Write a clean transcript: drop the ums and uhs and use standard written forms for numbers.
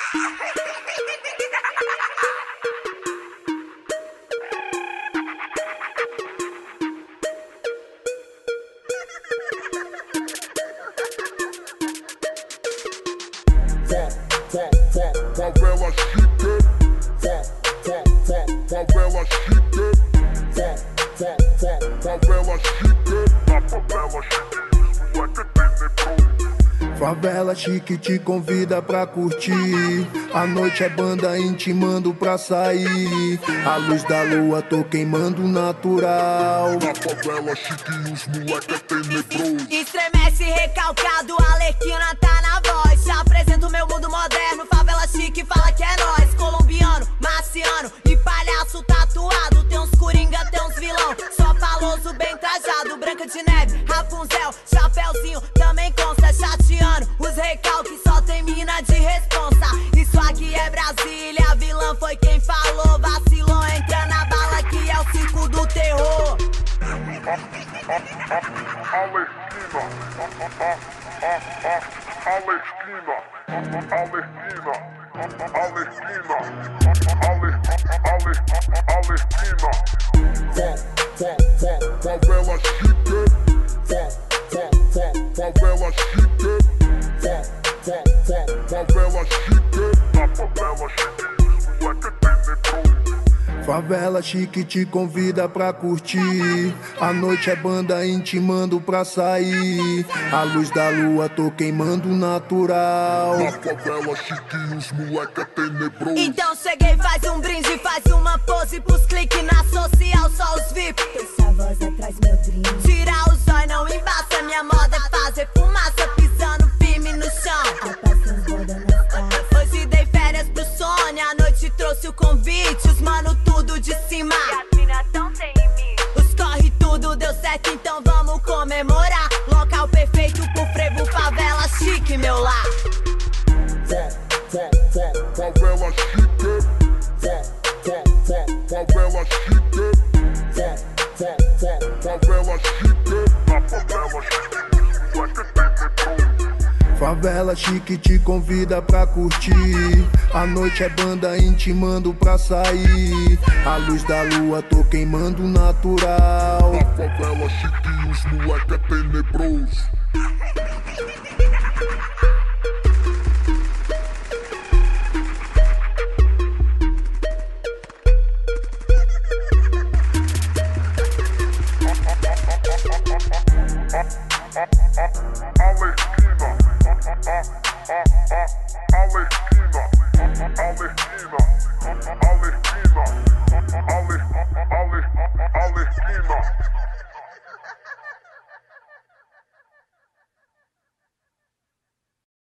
Favela chique, favela chique, favela chique, na favela chique, isso é que tenebroso. Favela chique te convida pra curtir. A noite é banda intimando pra sair. A luz da lua tô queimando natural. Na favela chique os moleque é tenebroso. Estremece recalcado, a Arlequina tá na voz. Já apresento meu mundo moderno, favela chique fala que é nós. Colombiano, marciano e palhaço tatuado. Tem uns coringa, tem uns vilão, só faloso bem trajado. Branca de neve, Rapunzel, chapéuzinho também consta. Chateando os recalques, só tem mina de responsa. Isso aqui é Brasília, vilã foi quem falou. Vacilou, entra na bala que é o circo do terror. Favela chique, favela chique, favela chique, na favela chique, isso é que tenebroso. Favela chique te convida pra curtir. A noite é banda intimando pra sair. A luz da lua tô queimando natural. Na favela chique os moleque é tenebroso. Então cheguei, faz um brinde, faz uma pose pros cliques na social, só os VIP. Essa voz atrás meu drink. Tira o zóio, não embaça, minha moda é fazer fumaça, pisando firme no chão. Aparece uns borda nas taças. Hoje dei férias pro Sônia, a noite trouxe o convite, os mano tudo de cima. E as mina tão sem limite. Os corre tudo deu certo, então vamos comemorar. Local perfeito pro frevo, favela chique, meu lar. Favela chique, favela chique, favela chique, na favela chique, isso é que tenebroso. Favela chique te convida pra curtir. A noite é banda intimando pra sair. A luz da lua tô queimando natural. Na favela chique os moleque é tenebroso.